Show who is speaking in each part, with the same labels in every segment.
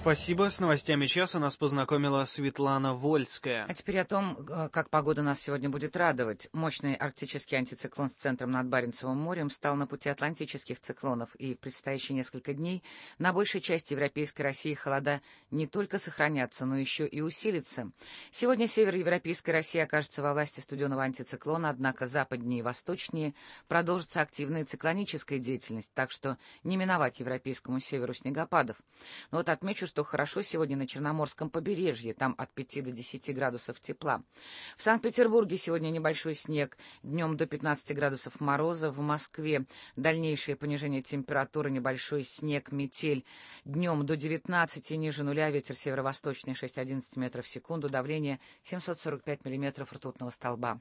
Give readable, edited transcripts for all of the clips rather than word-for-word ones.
Speaker 1: Спасибо. С новостями часа нас познакомила Светлана Вольская.
Speaker 2: А теперь о том, как погода нас сегодня будет радовать. Мощный арктический антициклон с центром над Баренцевым морем стал на пути атлантических циклонов, и в предстоящие несколько дней на большей части Европейской России холода не только сохранятся, но еще и усилятся. Сегодня североевропейская Россия окажется во власти студеного антициклона, однако западнее и восточнее продолжится активная циклоническая деятельность, так что не миновать европейскому северу снегопадов. Но вот отмечу, что хорошо сегодня на Черноморском побережье, там от 5 до 10 градусов тепла. В Санкт-Петербурге сегодня небольшой снег, днем до 15 градусов мороза. В Москве дальнейшее понижение температуры, небольшой снег, метель, днем до 19, ниже нуля, ветер северо-восточный 6-11 метров в секунду, давление 745 миллиметров ртутного столба.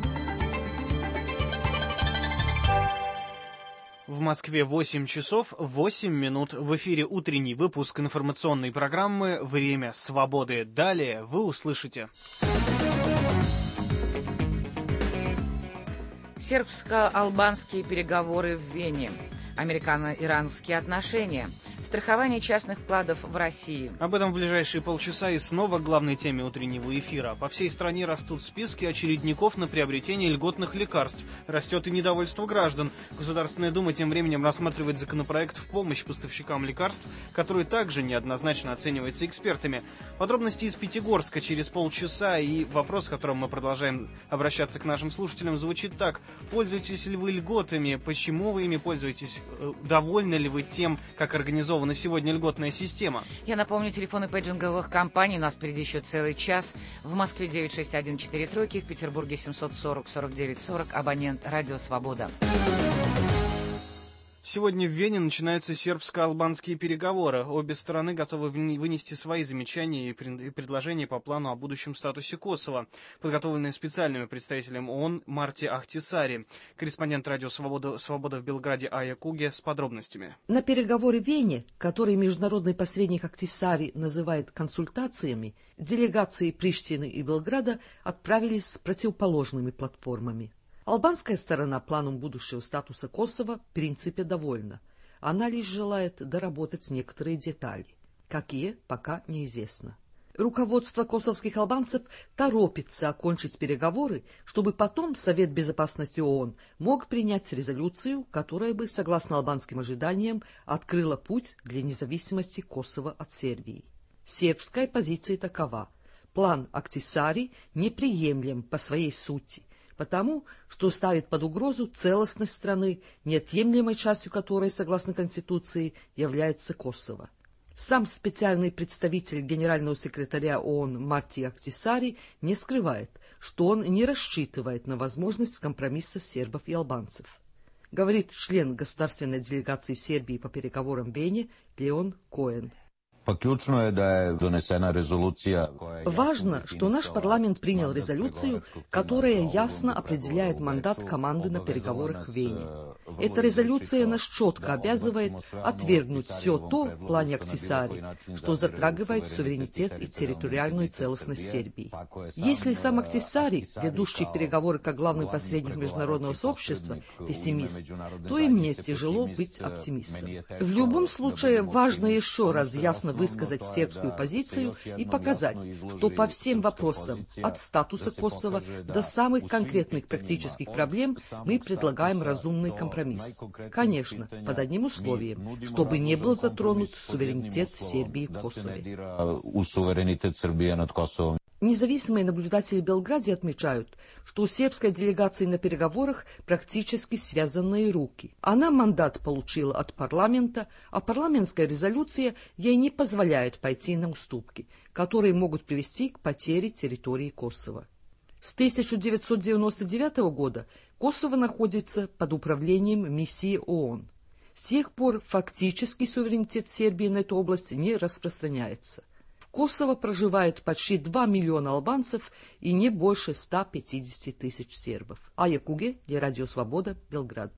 Speaker 1: В Москве 8 часов 8 минут. В эфире утренний выпуск информационной программы «Время свободы». Далее вы услышите.
Speaker 2: Сербско-албанские переговоры в Вене. Американо-иранские отношения. Страхование частных вкладов в России.
Speaker 1: Об этом в ближайшие полчаса и снова к главной теме утреннего эфира. По всей стране растут списки очередников на приобретение льготных лекарств. Растет и недовольство граждан. Государственная Дума тем временем рассматривает законопроект в помощь поставщикам лекарств, который также неоднозначно оценивается экспертами. Подробности из Пятигорска через полчаса, и вопрос, с которым мы продолжаем обращаться к нашим слушателям, звучит так. Пользуетесь ли вы льготами? Почему вы ими пользуетесь? Довольны ли вы тем, как организована на сегодня льготная система?
Speaker 2: Я напомню, телефоны пейджинговых компаний. У нас впереди еще целый час. В Москве 96143, в Петербурге 740-49-40. Абонент «Радио Свобода».
Speaker 1: Сегодня в Вене начинаются сербско-албанские переговоры. Обе стороны готовы вынести свои замечания и предложения по плану о будущем статусе Косово, подготовленные специальным представителем ООН Марти Ахтисари. Корреспондент «Радио Свобода» в Белграде Ая Куге с подробностями.
Speaker 3: На переговоры в Вене, которые международный посредник Ахтисари называет консультациями, делегации Приштины и Белграда отправились с противоположными платформами. Албанская сторона планом будущего статуса Косово в принципе довольна. Она лишь желает доработать некоторые детали. Какие, пока неизвестно. Руководство косовских албанцев торопится окончить переговоры, чтобы потом Совет Безопасности ООН мог принять резолюцию, которая бы, согласно албанским ожиданиям, открыла путь для независимости Косово от Сербии. Сербская позиция такова. План Ахтисари неприемлем по своей сути, потому что ставит под угрозу целостность страны, неотъемлемой частью которой, согласно Конституции, является Косово. Сам специальный представитель генерального секретаря ООН Марти Ахтисари не скрывает, что он не рассчитывает на возможность компромисса сербов и албанцев. Говорит член государственной делегации Сербии по переговорам в Вене Леон Коэн. Важно, что наш парламент принял резолюцию, которая ясно определяет мандат команды на переговорах в Вене. Эта резолюция нас четко обязывает отвергнуть все то в плане Ахтисари, что затрагивает суверенитет и территориальную целостность Сербии. Если сам Ахтисари, ведущий переговоры как главный посредник международного сообщества, пессимист, то и мне тяжело быть оптимистом. В любом случае, важно еще раз ясно высказать сербскую позицию и показать, что по всем вопросам, от статуса Косово до самых конкретных практических проблем, мы предлагаем разумный компромисс. Конечно, под одним условием, чтобы не был затронут суверенитет Сербии в Косове. Независимые наблюдатели в Белграде отмечают, что у сербской делегации на переговорах практически связанные руки. Она мандат получила от парламента, а парламентская резолюция ей не позволяет пойти на уступки, которые могут привести к потере территории Косово. С 1999 года Косово находится под управлением миссии ООН. С тех пор фактически суверенитет Сербии на эту область не распространяется. В Косово проживает почти 2 миллиона албанцев и не больше 150 тысяч сербов. Ая Куге для Радио Свобода, Белград.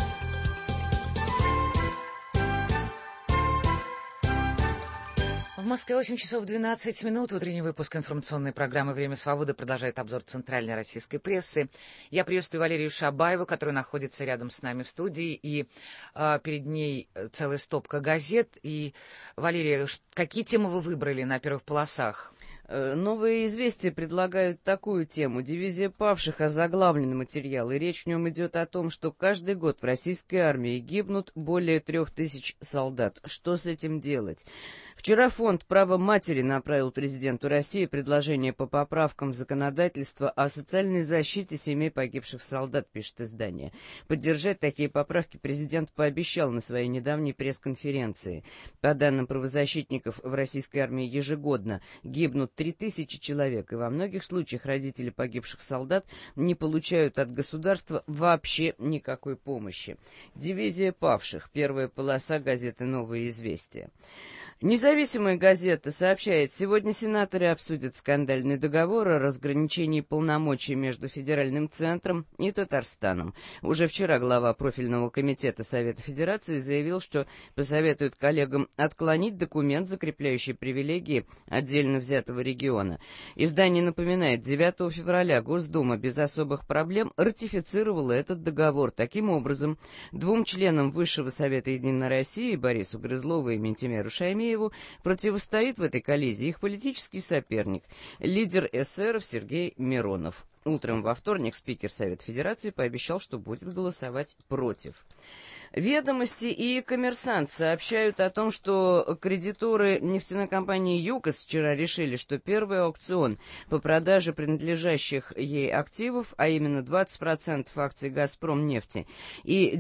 Speaker 2: В Москве 8 часов 12 минут. Утренний выпуск информационной программы «Время свободы» продолжает обзор центральной российской прессы. Я приветствую Валерию Шабаеву, которая находится рядом с нами в студии, и перед ней целая стопка газет. И, Валерия, какие темы вы выбрали на первых полосах?
Speaker 4: Новые известия предлагают такую тему. Дивизия павших, озаглавленный материал, и речь в нем идет о том, что каждый год в российской армии гибнут более 3000 солдат. Что с этим делать? Вчера фонд «Право матери» направил президенту России предложение по поправкам в законодательство о социальной защите семей погибших солдат, пишет издание. Поддержать такие поправки президент пообещал на своей недавней пресс-конференции. По данным правозащитников, в российской армии ежегодно гибнут 3000 человек, и во многих случаях родители погибших солдат не получают от государства вообще никакой помощи. Дивизия павших. Первая полоса газеты «Новые известия». Независимая газета сообщает, сегодня сенаторы обсудят скандальный договор о разграничении полномочий между федеральным центром и Татарстаном. Уже вчера глава профильного комитета Совета Федерации заявил, что посоветует коллегам отклонить документ, закрепляющий привилегии отдельно взятого региона. Издание напоминает, 9 февраля Госдума без особых проблем ратифицировала этот договор. Таким образом, двум членам Высшего Совета Единой России, Борису Грызлову и Ментимеру Шаймиеву, противостоит в этой коллизии их политический соперник, лидер эсеров Сергей Миронов. Утром во вторник спикер Совета Федерации пообещал, что будет голосовать против. «Ведомости» и «Коммерсант» сообщают о том, что кредиторы нефтяной компании «ЮКОС» вчера решили, что первый аукцион по продаже принадлежащих ей активов, а именно 20% акций «Газпромнефти» и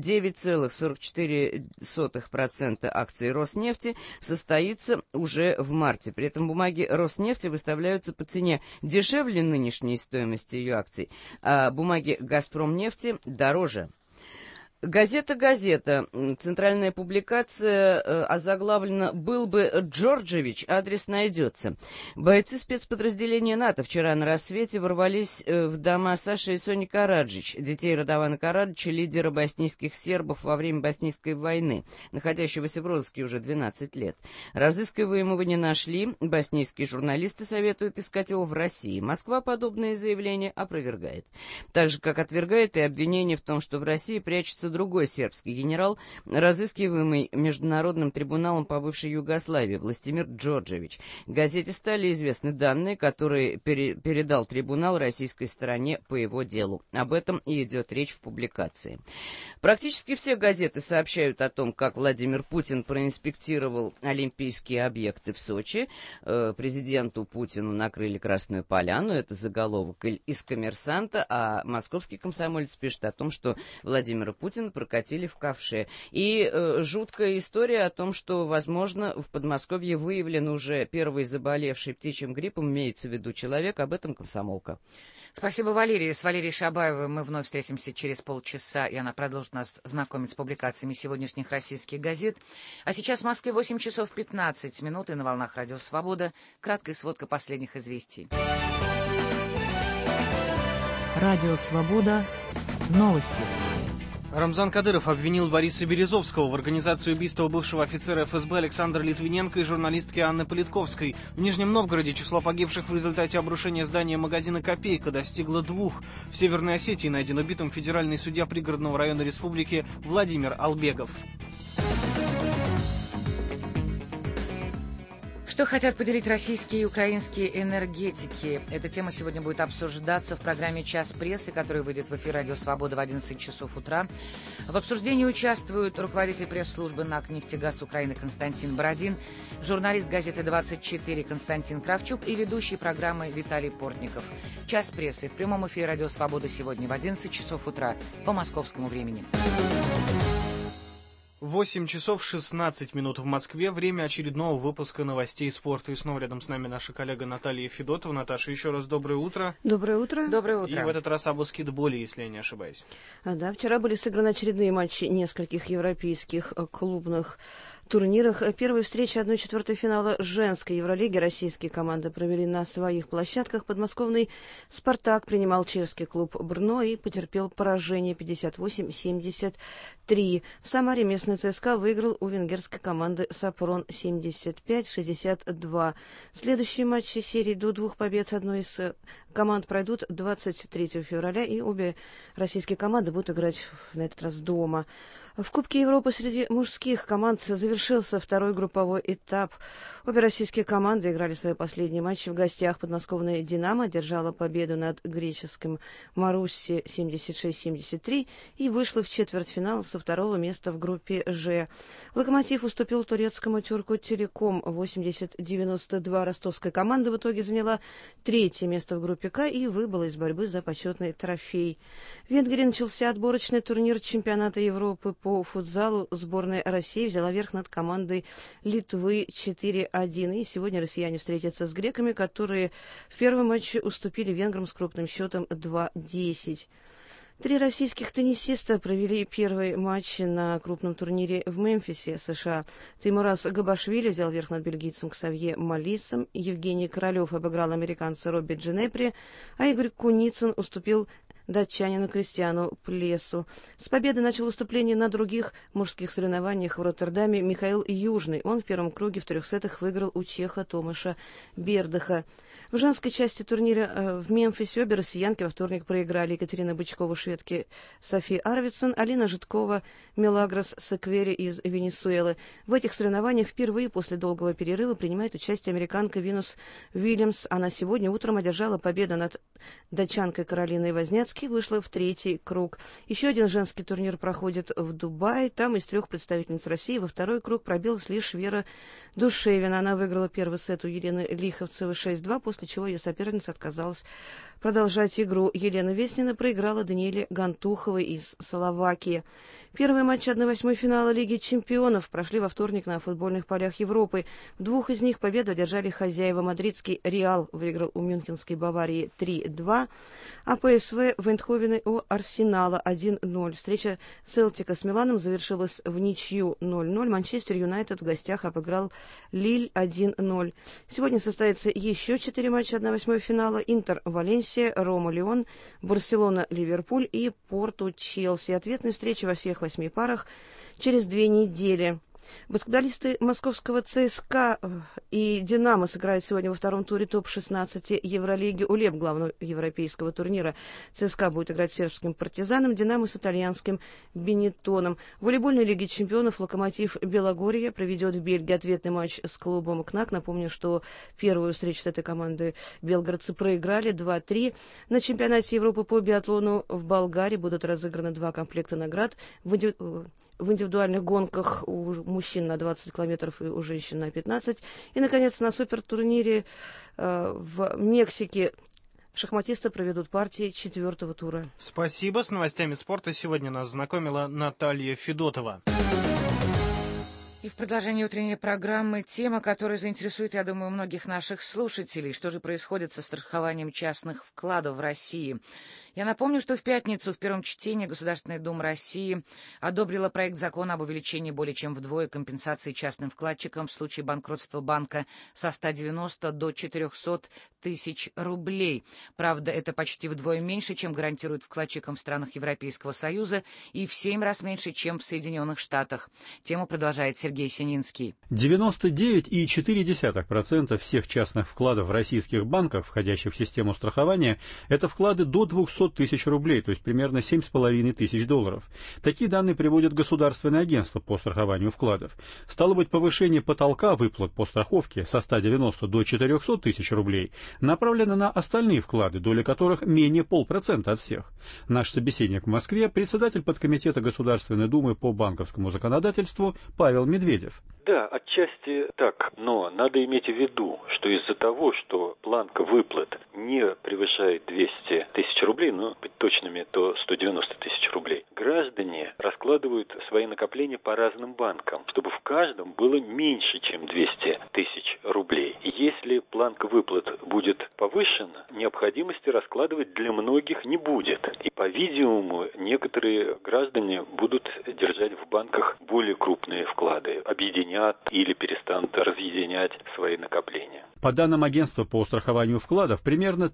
Speaker 4: 9,44% акций «Роснефти» состоится уже в марте. При этом бумаги «Роснефти» выставляются по цене дешевле нынешней стоимости ее акций, а бумаги «Газпромнефти» дороже. Газета. Центральная публикация озаглавлена «Был бы Джорджевич, адрес найдется». Бойцы спецподразделения НАТО вчера на рассвете ворвались в дома Саши и Сони Караджич, детей Радована Караджича, лидера боснийских сербов во время Боснийской войны, находящегося в розыске уже 12 лет. Разыскиваемого не нашли, боснийские журналисты советуют искать его в России. Москва подобные заявления опровергает. Так же, как отвергает и обвинение в том, что в России прячется другой сербский генерал, разыскиваемый Международным трибуналом по бывшей Югославии, Властимир Джорджевич. Газете стали известны данные, которые передал трибунал российской стороне по его делу. Об этом и идет речь в публикации. Практически все газеты сообщают о том, как Владимир Путин проинспектировал олимпийские объекты в Сочи. Президенту Путину накрыли Красную Поляну, это заголовок из «Коммерсанта», а московский комсомолец пишет о том, что Владимира Путина прокатили в ковше. И жуткая история о том, что, возможно, в Подмосковье выявлен уже первый заболевший птичьим гриппом, имеется в виду человек, об этом «Комсомолка».
Speaker 2: Спасибо, Валерия. С Валерией Шабаевой мы вновь встретимся через полчаса, и она продолжит нас знакомить с публикациями сегодняшних российских газет. А сейчас в Москве 8 часов 15 минут, и на волнах Радио Свобода краткая сводка последних известий.
Speaker 5: Радио Свобода. Новости.
Speaker 1: Рамзан Кадыров обвинил Бориса Березовского в организации убийства бывшего офицера ФСБ Александра Литвиненко и журналистки Анны Политковской. В Нижнем Новгороде число погибших в результате обрушения здания магазина «Копейка» достигло 2. В Северной Осетии найден убитым федеральный судья пригородного района республики Владимир Албегов.
Speaker 2: Что хотят поделить российские и украинские энергетики? Эта тема сегодня будет обсуждаться в программе «Час прессы», которая выйдет в эфир «Радио Свобода» в 11 часов утра. В обсуждении участвуют руководитель пресс-службы НАК «Нефтегаз Украины» Константин Бородин, журналист газеты «24» Константин Кравчук и ведущий программы Виталий Портников. «Час прессы» в прямом эфире «Радио Свобода» сегодня в 11 часов утра по московскому времени.
Speaker 1: 8 часов 16 минут в Москве. Время очередного выпуска новостей спорта. И снова рядом с нами наша коллега Наталья Федотова. Наташа, еще раз доброе утро.
Speaker 6: Доброе утро.
Speaker 2: Доброе утро.
Speaker 1: И в этот раз об баскетболе, если я не ошибаюсь.
Speaker 6: Да, вчера были сыграны очередные матчи нескольких европейских клубных турнирах. Первые встречи 1/4 финала женской Евролиги российские команды провели на своих площадках. Подмосковный «Спартак» принимал чешский клуб «Брно» и потерпел поражение 58-73. В Самаре местный ЦСКА выиграл у венгерской команды «Сапрон» 75-62. Следующие матчи серии до 2 побед одной из команд пройдут 23 февраля, и обе российские команды будут играть на этот раз дома. В Кубке Европы среди мужских команд завершился второй групповой этап. Обе российские команды играли свои последние матчи в гостях. Подмосковная «Динамо» одержала победу над греческим «Марусси» 76-73 и вышла в четвертьфинал со второго места в группе «Ж». «Локомотив» уступил турецкому «Тюрку Телеком» 80-92. Ростовская команда в итоге заняла третье место в группе «К» и выбыла из борьбы за почетный трофей. В Венгрии начался отборочный турнир чемпионата Европы по футзалу. Сборная России взяла верх над командой Литвы 4-1. И сегодня россияне встретятся с греками, которые в первом матче уступили венграм с крупным счетом 2-10. 3 российских теннисиста провели первый матч на крупном турнире в Мемфисе, США. Теймураз Габашвили взял верх над бельгийцем Ксавье Малисом, Евгений Королев обыграл американца Робби Джинепри, а Игорь Куницын уступил датчанину Кристиану Плесу. С победы начал выступление на других мужских соревнованиях в Роттердаме Михаил Южный. Он в первом круге в 3 сетах выиграл у чеха Томаша Бердаха. В женской части турнира в Мемфисе обе россиянки во вторник проиграли: Екатерина Бычкова, шведки Софи Арвидсон, Алина Житкова, Мелагрос Секвери из Венесуэлы. В этих соревнованиях впервые после долгого перерыва принимает участие американка Винус Уильямс. Она сегодня утром одержала победу над датчанкой Каролиной Возняцкой, вышла в 3-й круг. Еще один женский турнир проходит в Дубае. Там из 3 представительниц России во 2-й круг пробилась лишь Вера Душевина. Она выиграла первый сет у Елены Лиховцевой 6-2, после чего ее соперница отказалась продолжать игру. Елена Веснина проиграла Даниэле Гантуховой из Словакии. Первые матчи 1/8 финала Лиги чемпионов прошли во вторник на футбольных полях Европы. В 2 из них победу одержали хозяева. Мадридский «Реал» выиграл у мюнхенской Баварии 3-2, а ПСВ Вейндховена у Арсенала 1-0. Встреча Селтика с Миланом завершилась в ничью 0-0. Манчестер Юнайтед в гостях обыграл Лиль 1-0. Сегодня состоится еще 4 матча 1/8 финала. Интер Валенсия, Рома Лион, Барселона Ливерпуль и Порту Челси. Ответные встречи во всех 8 парах через 2 недели. Баскетболисты московского ЦСКА и «Динамо» сыграют сегодня во втором туре топ-16 Евролиги УЛЕП, главного европейского турнира. ЦСКА будет играть с сербским «Партизаном», «Динамо» с итальянским «Бенеттоном». В волейбольной Лиге чемпионов «Локомотив» Белогорье проведет в Бельгии ответный матч с клубом «КНАК». Напомню, что первую встречу с этой командой белгородцы проиграли 2-3. На чемпионате Европы по биатлону в Болгарии будут разыграны 2 комплекта наград. В индивидуальных гонках у мужчин на 20 километров и у женщин на 15. И, наконец, на супертурнире в Мексике шахматисты проведут партии 4-го тура.
Speaker 1: Спасибо. С новостями спорта сегодня нас знакомила Наталья Федотова.
Speaker 2: И в продолжении утренней программы тема, которая заинтересует, я думаю, многих наших слушателей. Что же происходит со страхованием частных вкладов в России? Я напомню, что в пятницу в первом чтении Государственная Дума России одобрила проект закона об увеличении более чем вдвое компенсации частным вкладчикам в случае банкротства банка со 190 до 400 тысяч рублей. Правда, это почти вдвое меньше, чем гарантируют вкладчикам в странах Европейского Союза, и в 7 раз меньше, чем в Соединенных Штатах. Тему продолжает Сергей Сининский.
Speaker 7: 99,4% всех частных вкладов в российских банках, входящих в систему страхования, это вклады до 200 тысяч рублей, то есть примерно 7,5 тысяч долларов. Такие данные приводит Государственное агентство по страхованию вкладов. Стало быть, повышение потолка выплат по страховке со 190 до 400 тысяч рублей направлено на остальные вклады, доля которых менее 0,5% от всех. Наш собеседник в Москве, председатель подкомитета Государственной Думы по банковскому законодательству Павел Медведев.
Speaker 8: Да, отчасти так, но надо иметь в виду, что из-за того, что планка выплат не превышает 200 тысяч рублей, но быть точными, то 190 тысяч рублей, граждане раскладывают вкладывают свои накопления по разным банкам, чтобы в каждом было меньше, чем 200 тысяч рублей. Если планка выплат будет повышена, необходимости раскладывать для многих не будет. И, по-видимому, некоторые граждане будут держать в банках более крупные вклады, объединят или перестанут разъединять свои накопления.
Speaker 7: По данным агентства по страхованию вкладов, примерно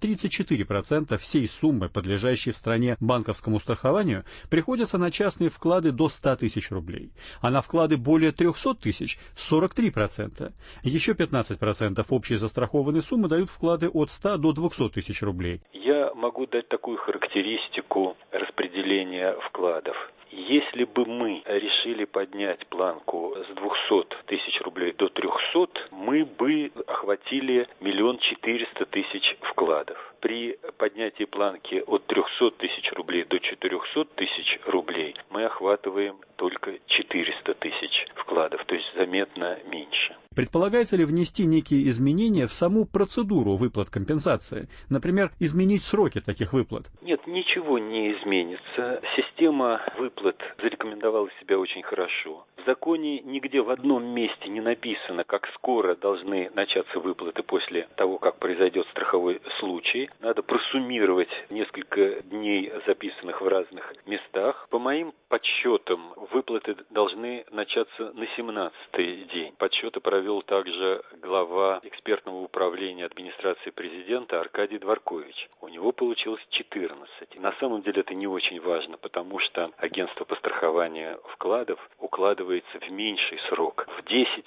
Speaker 7: 34% всей суммы, подлежащей в стране банковскому страхованию, приходятся на частные вклады до 100 тысяч рублей, а на вклады более 300 тысяч – 43%. Еще 15% общей застрахованной суммы дают вклады от 100 до 200 тысяч рублей.
Speaker 8: Я могу дать такую характеристику распределения вкладов. Если бы мы решили поднять планку с 200 тысяч рублей до 300, мы бы охватили 1 400 000 вкладов. При поднятии планки от 300 тысяч рублей до 400 тысяч рублей мы охватываем только 400 тысяч вкладов, то есть заметно меньше.
Speaker 7: Предполагается ли внести некие изменения в саму процедуру выплат компенсации? Например, изменить сроки таких выплат?
Speaker 8: Нет, ничего не изменится. Система выплат зарекомендовала себя очень хорошо. В законе нигде в одном месте не написано, как скоро должны начаться выплаты после того, как произойдет страховой случай. Надо просуммировать несколько дней, записанных в разных местах. По моим подсчетам, выплаты должны начаться на 17-й день. Подсчеты провел также глава экспертного управления администрации президента Аркадий Дворкович. У него получилось 14. На самом деле это не очень важно, потому что агентство по страхованию вкладов укладывается в меньший срок, в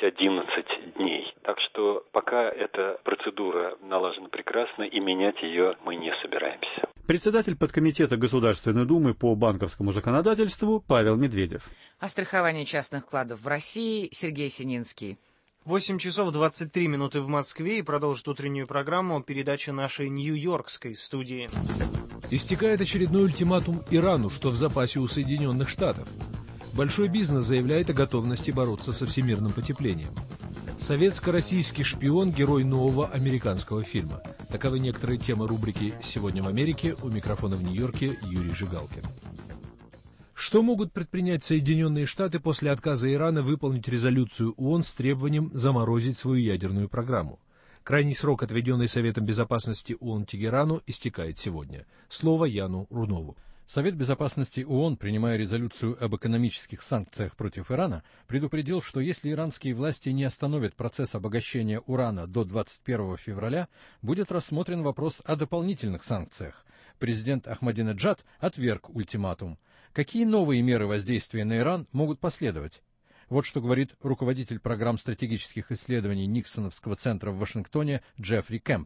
Speaker 8: 10-11 дней. Так что пока эта процедура налажена прекрасно, и менять ее мы не собираемся.
Speaker 7: Председатель подкомитета Государственной Думы по банковскому законодательству Павел Медведев.
Speaker 2: О страховании частных вкладов в России Сергей Сининский.
Speaker 1: 8 часов 23 минуты в Москве, и продолжит утреннюю программу передача нашей нью-йоркской студии.
Speaker 9: Истекает очередной ультиматум Ирану, что в запасе у Соединенных Штатов. Большой бизнес заявляет о готовности бороться со всемирным потеплением. Советско-российский шпион – герой нового американского фильма. Таковы некоторые темы рубрики «Сегодня в Америке». У микрофона в Нью-Йорке Юрий Жигалкин. Что могут предпринять Соединенные Штаты после отказа Ирана выполнить резолюцию ООН с требованием заморозить свою ядерную программу? Крайний срок, отведенный Советом Безопасности ООН Тегерану, истекает сегодня. Слово Яну Рунову.
Speaker 10: Совет Безопасности ООН, принимая резолюцию об экономических санкциях против Ирана, предупредил, что если иранские власти не остановят процесс обогащения урана до 21 февраля, будет рассмотрен вопрос о дополнительных санкциях. Президент Ахмадинеджад отверг ультиматум. Какие новые меры воздействия на Иран могут последовать? Вот что говорит руководитель программ стратегических исследований Никсоновского центра в Вашингтоне Джеффри Кэмп.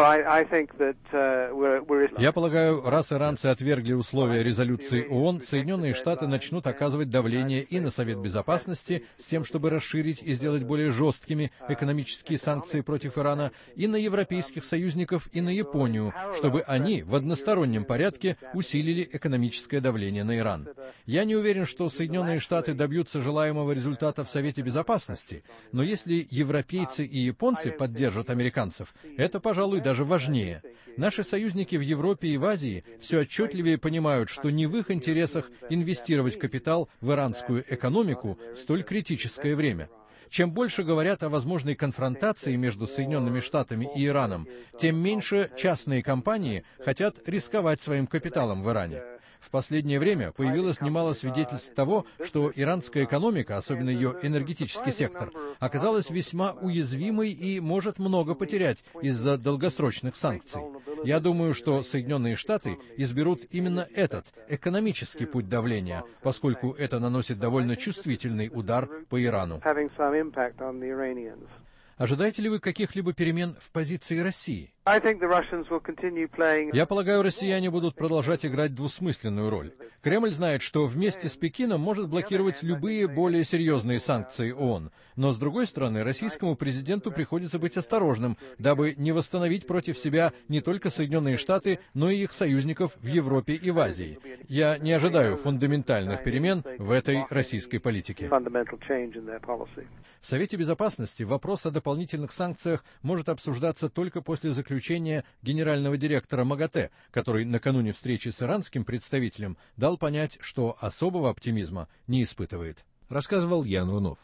Speaker 10: Я полагаю, раз иранцы отвергли условия резолюции ООН, Соединенные Штаты начнут оказывать давление и на Совет Безопасности с тем, чтобы расширить и сделать более жесткими экономические санкции против Ирана, и на европейских союзников, и на Японию, чтобы они в одностороннем порядке усилили экономическое давление на Иран. Я не уверен, что Соединенные Штаты добьются желаемого результата в Совете Безопасности, но если европейцы и японцы поддержат американцев, это, пожалуй, даже важнее. Наши союзники в Европе и в Азии все отчетливее понимают, что не в их интересах инвестировать капитал в иранскую экономику в столь критическое время. Чем больше говорят о возможной конфронтации между Соединенными Штатами и Ираном, тем меньше частные компании хотят рисковать своим капиталом в Иране. В последнее время появилось немало свидетельств того, что иранская экономика, особенно ее энергетический сектор, оказалась весьма уязвимой и может много потерять из-за долгосрочных санкций. Я думаю, что Соединенные Штаты изберут именно этот экономический путь давления, поскольку это наносит довольно чувствительный удар по Ирану. Ожидаете ли вы каких-либо перемен в позиции России? Я полагаю, россияне будут продолжать играть двусмысленную роль. Кремль знает, что вместе с Пекином может блокировать любые более серьезные санкции ООН. Но, с другой стороны, российскому президенту приходится быть осторожным, дабы не восстановить против себя не только Соединенные Штаты, но и их союзников в Европе и в Азии. Я не ожидаю фундаментальных перемен в этой российской политике. В Совете Безопасности вопрос о дополнительных санкциях может обсуждаться только после заключения заключение генерального директора МАГАТЭ, который накануне встречи с иранским представителем дал понять, что особого оптимизма не испытывает.
Speaker 9: Рассказывал Ян Рунов.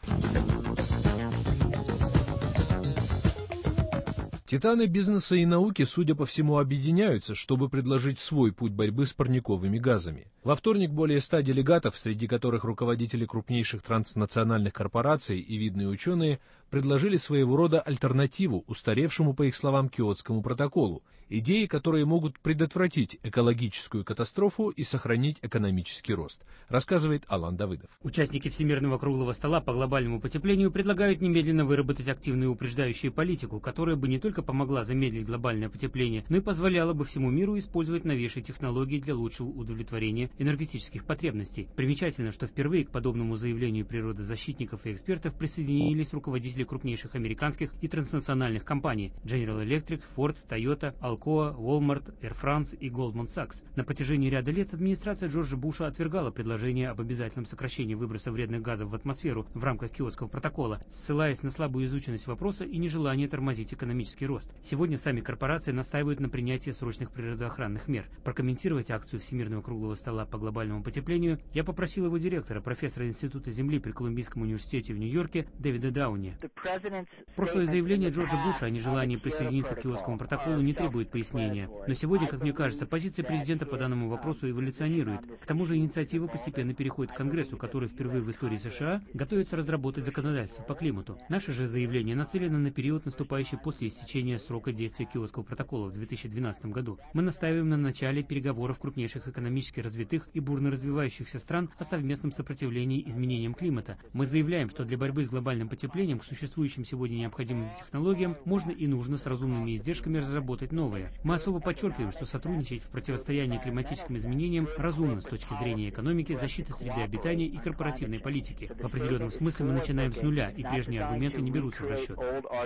Speaker 9: Титаны бизнеса и науки, судя по всему, объединяются, чтобы предложить свой путь борьбы с парниковыми газами. Во вторник более 100 делегатов, среди которых руководители крупнейших транснациональных корпораций и видные ученые, предложили своего рода альтернативу устаревшему, по их словам, Киотскому протоколу, идеи, которые могут предотвратить экологическую катастрофу и сохранить экономический рост, рассказывает Алан Давыдов.
Speaker 11: Участники Всемирного круглого стола по глобальному потеплению предлагают немедленно выработать активную упреждающую политику, которая бы не только помогла замедлить глобальное потепление, но и позволяла бы всему миру использовать новейшие технологии для лучшего удовлетворения энергетических потребностей. Примечательно, что впервые к подобному заявлению природозащитников и экспертов присоединились руководители крупнейших американских и транснациональных компаний General Electric, Ford, Toyota, Alcoa, Walmart, Air France и Goldman Sachs. На протяжении ряда лет администрация Джорджа Буша отвергала предложение об обязательном сокращении выброса вредных газов в атмосферу в рамках Киотского протокола, ссылаясь на слабую изученность вопроса и нежелание тормозить экономический рост. Сегодня сами корпорации настаивают на принятии срочных природоохранных мер. Прокомментировать акцию Всемирного круглого стола по глобальному потеплению я попросил его директора, профессора Института Земли при Колумбийском университете в Нью-Йорке Дэвида Дауни. Прошлое заявление Джорджа Буша о нежелании присоединиться к Киотскому протоколу не требует пояснения. Но сегодня, как мне кажется, позиция президента по данному вопросу эволюционирует. К тому же инициатива постепенно переходит к Конгрессу, который впервые в истории США готовится разработать законодательство по климату. Наше же заявление нацелено на период, наступающий после истечения срока действия Киотского протокола в 2012 году. Мы настаиваем на начале переговоров крупнейших экономически развитых и бурно развивающихся стран о совместном сопротивлении изменениям климата. Мы заявляем, что для борьбы с глобальным потеплением к существующим сегодня необходимым технологиям можно и нужно с разумными издержками разработать новые. Мы особо подчеркиваем, что сотрудничать в противостоянии климатическим изменениям разумно с точки зрения экономики, защиты среды обитания и корпоративной политики. В определенном смысле мы начинаем с нуля, и прежние аргументы не берутся в расчет.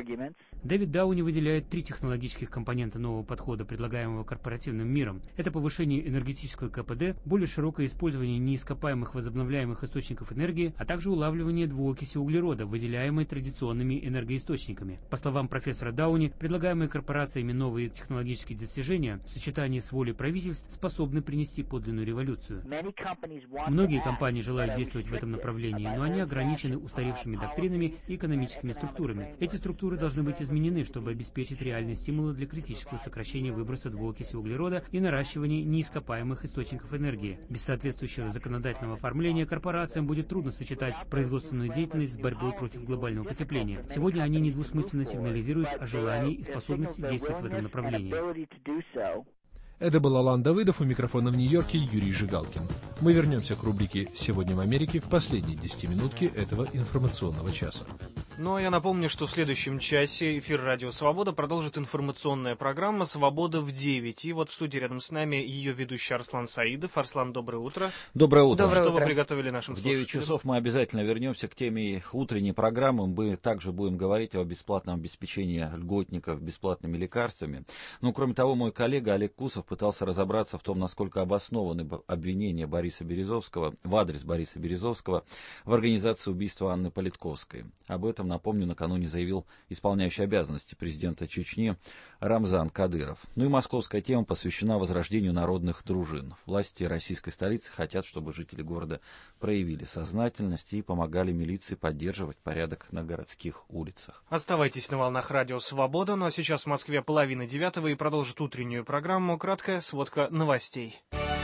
Speaker 11: Дэвид Дауни выделяет 3 технологических компонента нового подхода, предлагаемого корпоративным миром. Это повышение энергетического КПД, более широкое использование неископаемых возобновляемых источников энергии, а также улавливание двуокиси углерода, выделяемой традиционными энергоисточниками. По словам профессора Дауни, предлагаемые корпорациями новые технологические достижения в сочетании с волей правительств способны принести подлинную революцию. Многие компании желают действовать в этом направлении, но они ограничены устаревшими доктринами и экономическими структурами. Эти структуры должны быть изменены, чтобы обеспечить реальные стимулы для критического сокращения выброса двуокиси углерода и наращивания неископаемых источников энергии. Без соответствующего законодательного оформления корпорациям будет трудно сочетать производственную деятельность с борьбой против глобального потепления. Сегодня они недвусмысленно сигнализируют о желании и способности действовать в этом направлении.
Speaker 9: Это был Алан Давыдов, у микрофона в Нью-Йорке Юрий Жигалкин. Мы вернемся к рубрике «Сегодня в Америке» в последней 10-минутке этого информационного часа.
Speaker 1: Ну а я напомню, что в следующем часе эфир «Радио Свобода» продолжит информационная программа «Свобода в 9». И вот в студии рядом с нами ее ведущий Арслан Саидов. Арслан, доброе утро.
Speaker 12: Доброе утро.
Speaker 1: Что вы приготовили нашим слушателям?
Speaker 12: В 9 часов мы обязательно вернемся к теме утренней программы. Мы также будем говорить о бесплатном обеспечении льготников бесплатными лекарствами. Ну, кроме того, мой коллега Олег Кусов пытался разобраться в том, насколько обоснованы обвинения Бориса Березовского в адрес Бориса Березовского в организации убийства Анны Политковской. Об этом, напомню, накануне заявил исполняющий обязанности президента Чечни Рамзан Кадыров. Ну и московская тема посвящена возрождению народных дружин. Власти российской столицы хотят, чтобы жители города проявили сознательность и помогали милиции поддерживать порядок на городских улицах.
Speaker 1: Оставайтесь на волнах «Радио Свобода», ну а сейчас в Москве 8:30 и продолжит утреннюю программу краткая сводка новостей.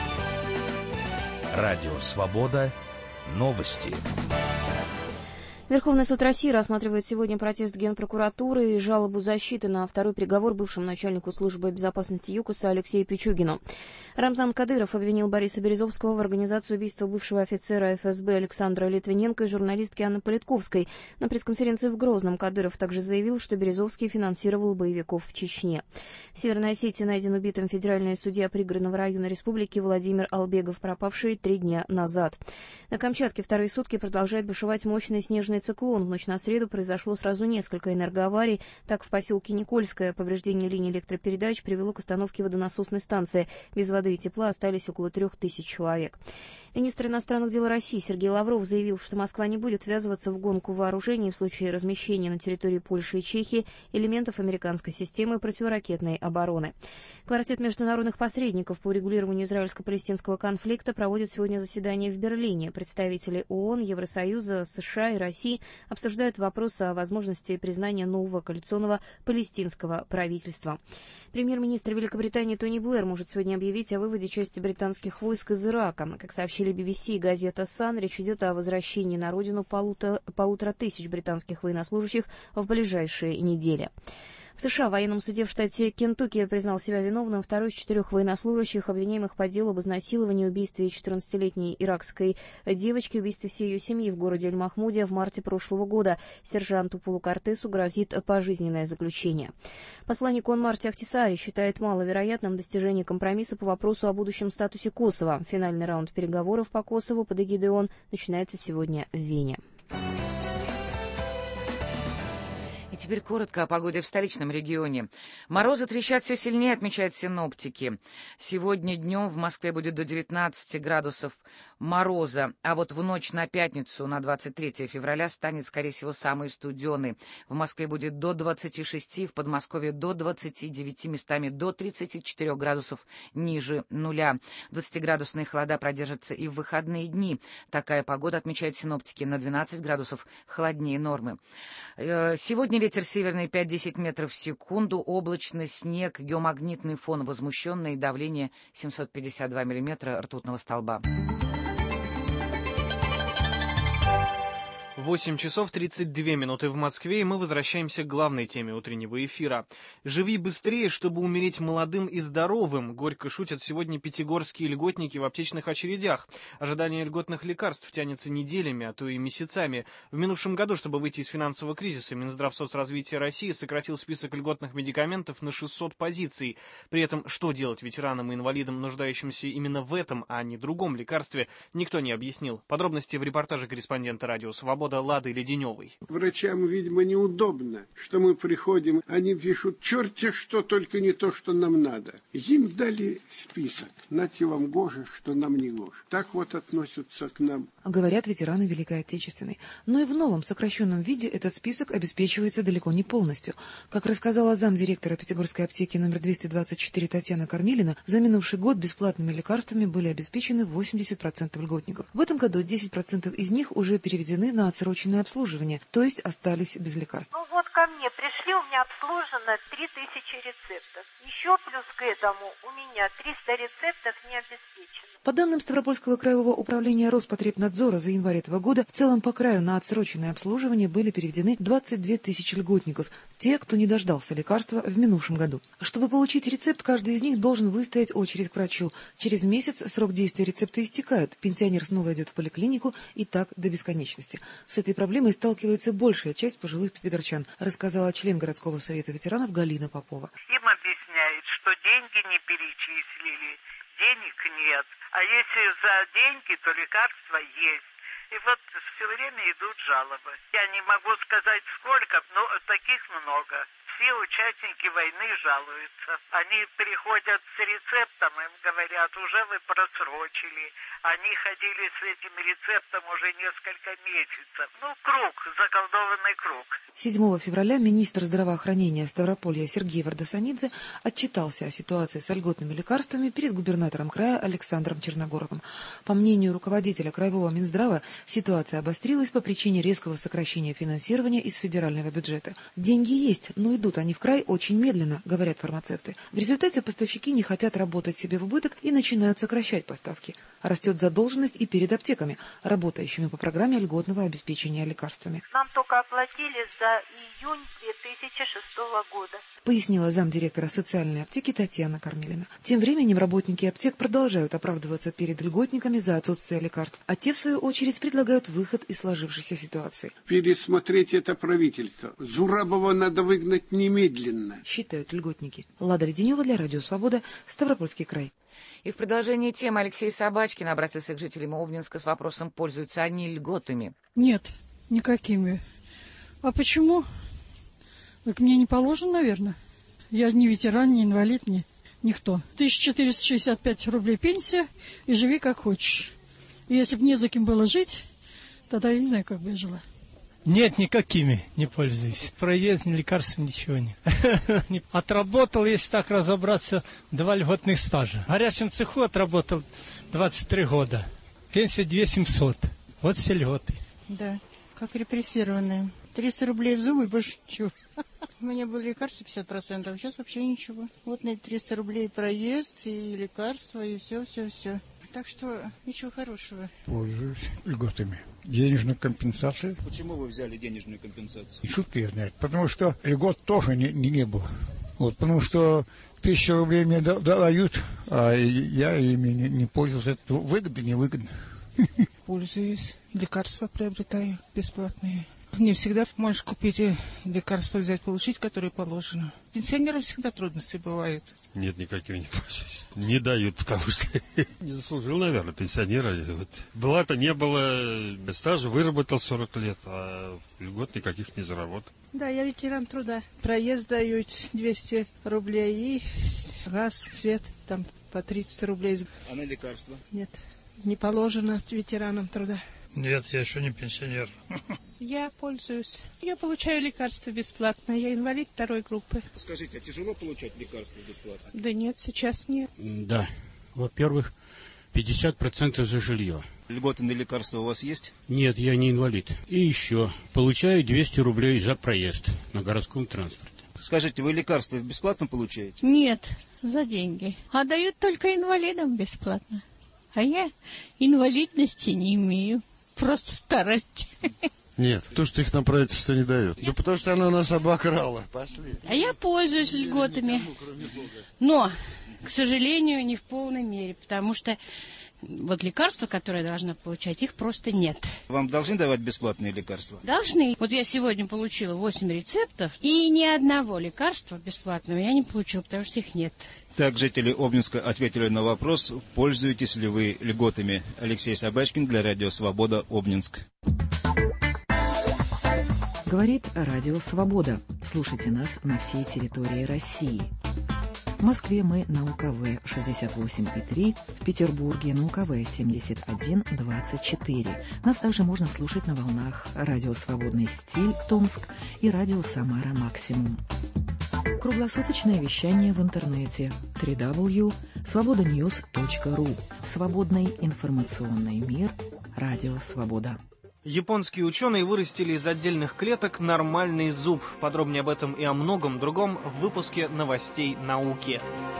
Speaker 13: Радио Свобода. Новости.
Speaker 14: Верховный суд России рассматривает сегодня протест Генпрокуратуры и жалобу защиты на второй приговор бывшему начальнику службы безопасности ЮКОСа Алексею Пичугину. Рамзан Кадыров обвинил Бориса Березовского в организации убийства бывшего офицера ФСБ Александра Литвиненко и журналистки Анны Политковской. На пресс-конференции в Грозном Кадыров также заявил, что Березовский финансировал боевиков в Чечне. В Северной Осетии найден убитым федеральный судья пригородного района республики Владимир Албегов, пропавший 3 дня назад. На Камчатке вторые сутки продолжает бушевать мощный снежный снежный циклон. В ночь на среду произошло сразу несколько энергоаварий. Так, в поселке Никольское повреждение линии электропередач привело к остановке водонасосной станции. Без воды и тепла остались около 3000 человек. Министр иностранных дел России Сергей Лавров заявил, что Москва не будет ввязываться в гонку вооружений в случае размещения на территории Польши и Чехии элементов американской системы противоракетной обороны. Квартет международных посредников по урегулированию израильско-палестинского конфликта проводит сегодня заседание в Берлине. Представители ООН, Евросоюза, США и России обсуждают вопрос о возможности признания нового коалиционного палестинского правительства. Премьер-министр Великобритании Тони Блэр может сегодня объявить о выводе части британских войск из Ирака. Как сообщили BBC и газета «Сан», речь идет о возвращении на родину 1500 британских военнослужащих в ближайшие недели. В США военном суде в штате Кентукки признал себя виновным второй из 4 военнослужащих, обвиняемых по делу об изнасиловании, убийстве 14-летней иракской девочки, убийстве всей ее семьи в городе Эль-Махмуде в марте прошлого года. Сержанту Полу Кортесу грозит пожизненное заключение. Посланник ООН Марти Ахтисари считает маловероятным достижение компромисса по вопросу о будущем статусе Косово. Финальный раунд переговоров по Косову под эгидой ООН начинается сегодня в Вене.
Speaker 2: И теперь коротко о погоде в столичном регионе. Морозы трещат все сильнее, отмечают синоптики. Сегодня днем в Москве будет до 19 градусов мороза, а вот в ночь на пятницу, на 23 февраля, станет, скорее всего, самый студеный. В Москве будет до 26, в Подмосковье до 29, местами до 34 градусов ниже нуля. 20-градусные холода продержатся и в выходные дни. Такая погода, отмечают синоптики, на 12 градусов холоднее нормы. Сегодня ветер северный 5-10 метров в секунду, облачный снег, геомагнитный фон возмущенный, давление 752 миллиметра ртутного столба.
Speaker 1: 8 часов 32 минуты в Москве, и мы возвращаемся к главной теме утреннего эфира. «Живи быстрее, чтобы умереть молодым и здоровым», — горько шутят сегодня пятигорские льготники в аптечных очередях. Ожидание льготных лекарств тянется неделями, а то и месяцами. В минувшем году, чтобы выйти из финансового кризиса, Минздрав соцразвития России сократил список льготных медикаментов на 600 позиций. При этом, что делать ветеранам и инвалидам, нуждающимся именно в этом, а не другом лекарстве, никто не объяснил. Подробности в репортаже корреспондента «Радио Свобода» Лады Леденевой.
Speaker 15: Врачам, видимо, неудобно, что мы приходим, они пишут черти что, только не то, что нам надо. Им дали список, нате вам гоже, что нам не гоже. Так вот относятся к нам.
Speaker 16: Говорят ветераны Великой Отечественной. Но и в новом сокращенном виде этот список обеспечивается далеко не полностью. Как рассказала замдиректора Пятигорской аптеки номер 224 Татьяна Кормилина, за минувший год бесплатными лекарствами были обеспечены 80% льготников. В этом году 10% из них уже переведены на отсроченное обслуживание, то есть остались без лекарств.
Speaker 17: Ну вот ко мне пришли, у меня обслужено 3000 рецептов. Еще плюс к этому у меня 300 рецептов не обеспечено.
Speaker 16: По данным Ставропольского краевого управления Роспотребнадзора, за январь этого года в целом по краю на отсроченное обслуживание были переведены 22 тысячи льготников, те, кто не дождался лекарства в минувшем году. Чтобы получить рецепт, каждый из них должен выстоять очередь к врачу. Через месяц срок действия рецепта истекает, пенсионер снова идет в поликлинику и так до бесконечности. С этой проблемой сталкивается большая часть пожилых пятигорчан, рассказала член городского совета ветеранов Галина Попова.
Speaker 18: Им объясняют, что деньги не перечислили, денег нет. А если за деньги, то лекарства есть. И вот все время идут жалобы. Я не могу сказать сколько, но таких много. Все участники войны жалуются. Они приходят с рецептом, им говорят, уже вы просрочили. Они ходили с этим рецептом уже несколько месяцев. Ну, круг, заколдованный круг.
Speaker 16: 7 февраля министр здравоохранения Ставрополья Сергей Вардасанидзе отчитался о ситуации с льготными лекарствами перед губернатором края Александром Черногоровым. По мнению руководителя краевого Минздрава, ситуация обострилась по причине резкого сокращения финансирования из федерального бюджета. Деньги есть, но идут они в край очень медленно, говорят фармацевты. В результате поставщики не хотят работать себе в убыток и начинают сокращать поставки. Растет задолженность и перед аптеками, работающими по программе льготного обеспечения лекарствами.
Speaker 17: Нам только оплатили за июнь 2006 года.
Speaker 16: Пояснила замдиректора социальной аптеки Татьяна Кормилина. Тем временем работники аптек продолжают оправдываться перед льготниками за отсутствие лекарств, а те, в свою очередь, предлагают выход из сложившейся ситуации.
Speaker 15: Пересмотреть это правительство. Зурабова надо выгнать немедленно,
Speaker 16: считают льготники. Лада Леденева для Радио Свобода, Ставропольский край.
Speaker 2: И в продолжении темы Алексей Собачкин обратился к жителям Обнинска с вопросом, пользуются они льготами.
Speaker 19: Нет, Никакими. А почему? Так мне не положено, наверное. Я не ветеран, не инвалид, никто. 1465 рублей пенсия, и живи как хочешь. И если бы не за кем было жить, тогда я не знаю, как бы я жила.
Speaker 20: Нет, никакими не пользуюсь. Проезд, лекарств, ничего нет. Отработал, если так разобраться, 2 льготных стажа. В горячем цеху отработал 23 года. Пенсия 2700. Вот все льготы.
Speaker 21: Да, как репрессированные. 300 рублей в зубы, больше ничего. У меня было лекарство 50%, а сейчас вообще ничего. Вот на эти 300 рублей проезд, и лекарства, и все. Так что ничего хорошего.
Speaker 22: Пользуюсь льготами. Денежную компенсацию.
Speaker 23: Почему вы взяли денежную компенсацию?
Speaker 22: И шутка я знаю. Потому что льгот тоже не было. Вот, потому что 1000 рублей мне дают, а я ими не пользовался. Это выгодно, невыгодно.
Speaker 24: Пользуюсь. Лекарства приобретаю бесплатные. Не всегда можешь купить лекарства, взять, получить, которые положено. Пенсионерам всегда трудности бывают.
Speaker 25: Нет, никаких не пользуюсь. Не дают, потому что не заслужил, наверное, пенсионера. Вот. Была-то не было, стажа выработал 40 лет, а льгот никаких не заработал.
Speaker 26: Да, я ветеран труда. Проезд дают 200 рублей и газ, свет там по 30 рублей.
Speaker 23: А на лекарства?
Speaker 26: Нет, не положено ветеранам труда.
Speaker 27: Нет, я еще не пенсионер.
Speaker 26: Я пользуюсь. Я получаю лекарства бесплатно. Я инвалид 2 группы.
Speaker 23: Скажите, а тяжело получать лекарства бесплатно?
Speaker 26: Да нет, сейчас нет.
Speaker 28: Да. Во-первых, 50% за жилье.
Speaker 23: Льготы на лекарства у вас есть?
Speaker 28: Нет, я не инвалид. И еще, получаю 200 рублей за проезд на городском транспорте.
Speaker 23: Скажите, вы лекарства бесплатно получаете?
Speaker 29: Нет, за деньги. А дают только инвалидам бесплатно. А я инвалидности не имею. Просто старость.
Speaker 30: Нет, то, что их на правительство не дает. Да потому что оно нас обокрало. Пошли.
Speaker 29: А я пользуюсь льготами. Но, к сожалению, не в полной мере, потому что вот лекарства, которые я должна получать, их просто нет.
Speaker 23: Вам должны давать бесплатные лекарства?
Speaker 29: Должны. Вот я сегодня получила 8 рецептов, и ни одного лекарства бесплатного я не получила, потому что их нет.
Speaker 23: Так, жители Обнинска ответили на вопрос, пользуетесь ли вы льготами. Алексей Собачкин для Радио Свобода, Обнинск.
Speaker 5: Говорит Радио Свобода. Слушайте нас на всей территории России. В Москве мы на УКВ 68,3, в Петербурге на УКВ 71,24. Нас также можно слушать на волнах Радио Свободный стиль Томск и Радио Самара Максимум. Круглосуточное вещание в интернете www.svobodanews.ru. Свободный информационный мир. Радио Свобода.
Speaker 1: Японские ученые вырастили из отдельных клеток нормальный зуб. Подробнее об этом и о многом другом в выпуске новостей науки.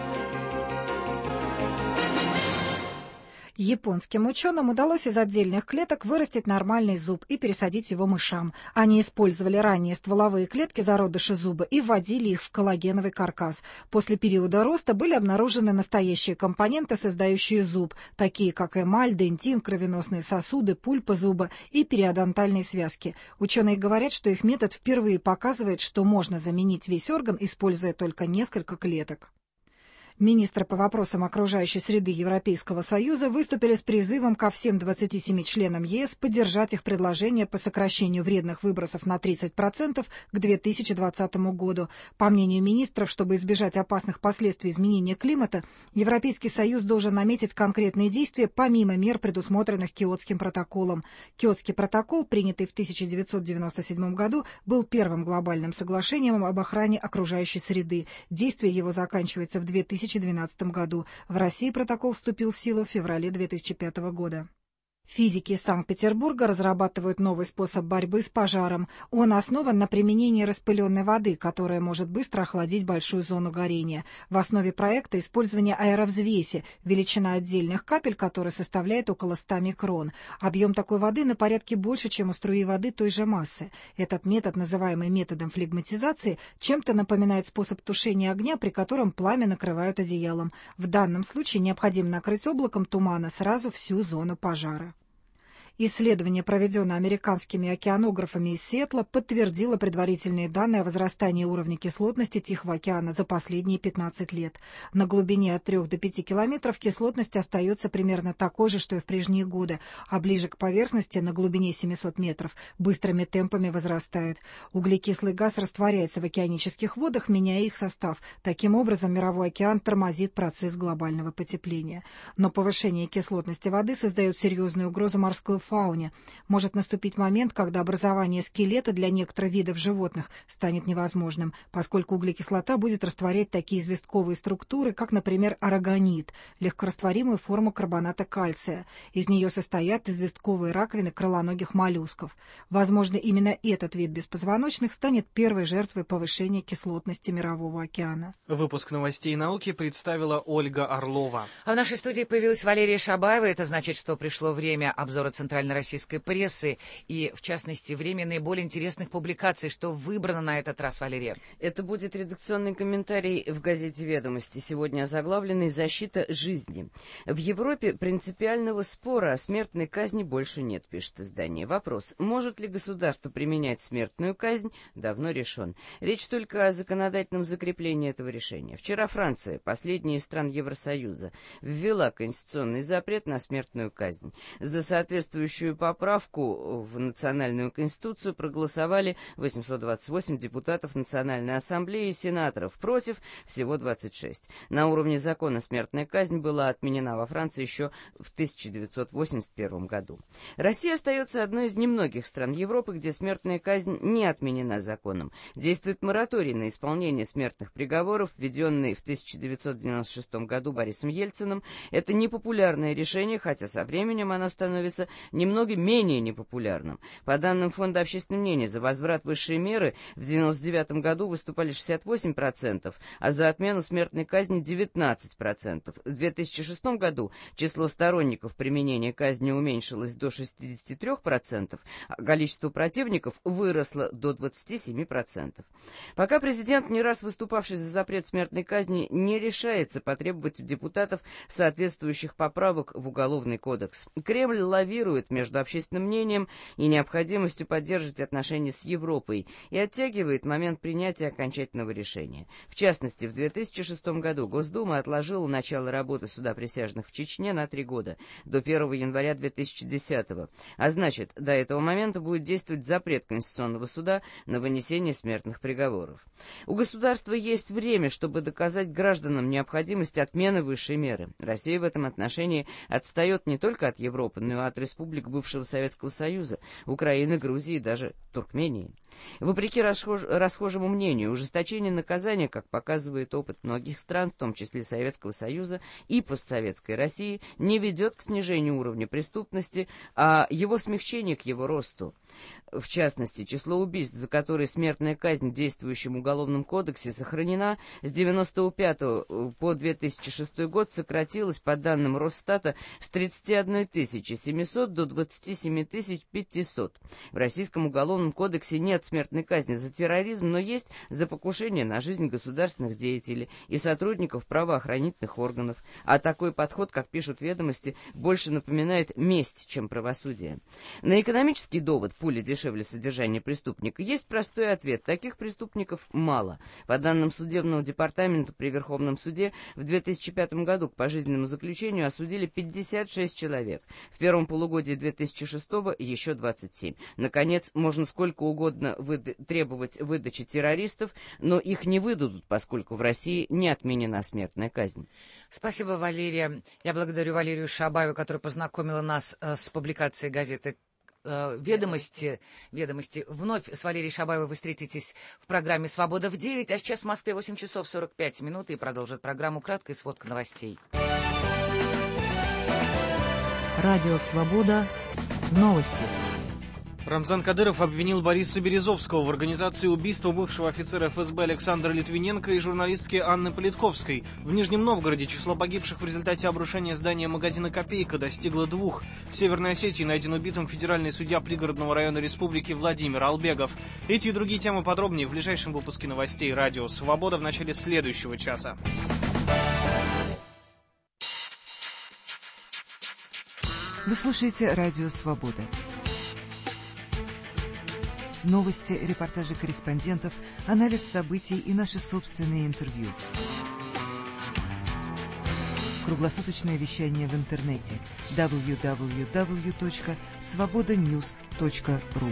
Speaker 31: Японским ученым удалось из отдельных клеток вырастить нормальный зуб и пересадить его мышам. Они использовали ранее стволовые клетки зародыша зуба и вводили их в коллагеновый каркас. После периода роста были обнаружены настоящие компоненты, создающие зуб, такие как эмаль, дентин, кровеносные сосуды, пульпа зуба и периодонтальные связки. Ученые говорят, что их метод впервые показывает, что можно заменить весь орган, используя только несколько клеток. Министры по вопросам окружающей среды Европейского Союза выступили с призывом ко всем 27 членам ЕС поддержать их предложение по сокращению вредных выбросов на 30% к 2020 году. По мнению министров, чтобы избежать опасных последствий изменения климата, Европейский Союз должен наметить конкретные действия помимо мер, предусмотренных Киотским протоколом. Киотский протокол, принятый в 1997 году, был первым глобальным соглашением об охране окружающей среды. Действие его заканчивается в 2012 году. В России протокол вступил в силу в феврале 2005 года. Физики из Санкт-Петербурга разрабатывают новый способ борьбы с пожаром. Он основан на применении распыленной воды, которая может быстро охладить большую зону горения. В основе проекта использование аэровзвеси, величина отдельных капель, которая составляет около 100 микрон. Объем такой воды на порядке больше, чем у струи воды той же массы. Этот метод, называемый методом флегматизации, чем-то напоминает способ тушения огня, при котором пламя накрывают одеялом. В данном случае необходимо накрыть облаком тумана сразу всю зону пожара. Исследование, проведенное американскими океанографами из Сиэтла, подтвердило предварительные данные о возрастании уровня кислотности Тихого океана за последние 15 лет. На глубине от 3 до 5 километров кислотность остается примерно такой же, что и в прежние годы, а ближе к поверхности, на глубине 700 метров, быстрыми темпами возрастает. Углекислый газ растворяется в океанических водах, меняя их состав. Таким образом, мировой океан тормозит процесс глобального потепления. Но повышение кислотности воды создает серьезную угрозу морской фауне. Может наступить момент, когда образование скелета для некоторых видов животных станет невозможным, поскольку углекислота будет растворять такие известковые структуры, как, например, арагонит, легкорастворимую форму карбоната кальция. Из нее состоят известковые раковины крылоногих моллюсков. Возможно, именно этот вид беспозвоночных станет первой жертвой повышения кислотности Мирового океана.
Speaker 1: Выпуск новостей и науки представила Ольга Орлова.
Speaker 2: А в нашей студии появилась Валерия Шабаева. Это значит, что пришло время обзора центральнороссийской прессы и, в частности, время наиболее интересных публикаций. Что выбрано на этот раз, Валерия?
Speaker 3: Это будет редакционный комментарий в газете «Ведомости», сегодня озаглавленный «Защита жизни». В Европе принципиального спора о смертной казни больше нет, пишет издание. Вопрос, может ли государство применять смертную казнь, давно решен. Речь только о законодательном закреплении этого решения. Вчера Франция, последняя из стран Евросоюза, ввела конституционный запрет на смертную казнь. За соответствующую поправку в Национальную Конституцию проголосовали 828 депутатов Национальной Ассамблеи и сенаторов, против всего 26. На уровне закона смертная казнь была отменена во Франции еще в 1981 году. Россия остается одной из немногих стран Европы, где смертная казнь не отменена законом. Действует мораторий на исполнение смертных приговоров, введенный в 1996 году Борисом Ельциным. Это непопулярное решение, хотя со временем оно становится немного менее непопулярным. По данным Фонда общественного мнения, за возврат высшей меры в 1999 году выступали 68%, а за отмену смертной казни 19%. В 2006 году число сторонников применения казни уменьшилось до 63%, а количество противников выросло до 27%. Пока президент, не раз выступавший за запрет смертной казни, не решается потребовать у депутатов соответствующих поправок в Уголовный кодекс. Кремль лавирует между общественным мнением и необходимостью поддерживать отношения с Европой и оттягивает момент принятия окончательного решения. В частности, в 2006 году Госдума отложила начало работы суда присяжных в Чечне на 3 года, до 1 января 2010 года. А значит, до этого момента будет действовать запрет Конституционного суда на вынесение смертных приговоров. У государства есть время, чтобы доказать гражданам необходимость отмены высшей меры. Россия в этом отношении отстает не только от Европы, но и от республик бывшего Советского Союза, Украины, Грузии и даже Туркмении. Вопреки расхожему мнению, ужесточение наказания, как показывает опыт многих стран, в том числе Советского Союза и постсоветской России, не ведет к снижению уровня преступности, а его смягчение к его росту. В частности, число убийств, за которые смертная казнь в действующем Уголовном кодексе сохранена, с 1995 по 2006 год сократилось, по данным Росстата, с 31 700 до 27 500. В Российском Уголовном кодексе нет смертной казни за терроризм, но есть за покушение на жизнь государственных деятелей и сотрудников правоохранительных органов. А такой подход, как пишут «Ведомости», больше напоминает месть, чем правосудие. На экономический довод «пуля дешевле содержания преступника» есть простой ответ. Таких преступников мало. По данным Судебного департамента при Верховном суде, в 2005 году к пожизненному заключению осудили 56 человек. В первом полугодии 2006 еще 27. Наконец, можно сколько угодно требовать выдачи террористов, но их не выдадут, поскольку в России не отменена смертная казнь.
Speaker 2: Спасибо, Валерия. Я благодарю Валерию Шабаеву, которая познакомила нас с публикацией газеты «Ведомости». Вновь с Валерией Шабаевой вы встретитесь в программе «Свобода в 9», а сейчас в Москве 8 часов 45 минут и продолжит программу «Краткая сводка новостей».
Speaker 5: Радио «Свобода». Новости.
Speaker 1: Рамзан Кадыров обвинил Бориса Березовского в организации убийства бывшего офицера ФСБ Александра Литвиненко и журналистки Анны Политковской. В Нижнем Новгороде число погибших в результате обрушения здания магазина «Копейка» достигло 2. В Северной Осетии найден убитым федеральный судья пригородного района республики Владимир Албегов. Эти и другие темы подробнее в ближайшем выпуске новостей «Радио Свобода» в начале следующего часа.
Speaker 4: Вы слушаете «Радио Свобода». Новости, репортажи корреспондентов, анализ событий и наши собственные интервью. Круглосуточное вещание в интернете www.svobodanews.ru.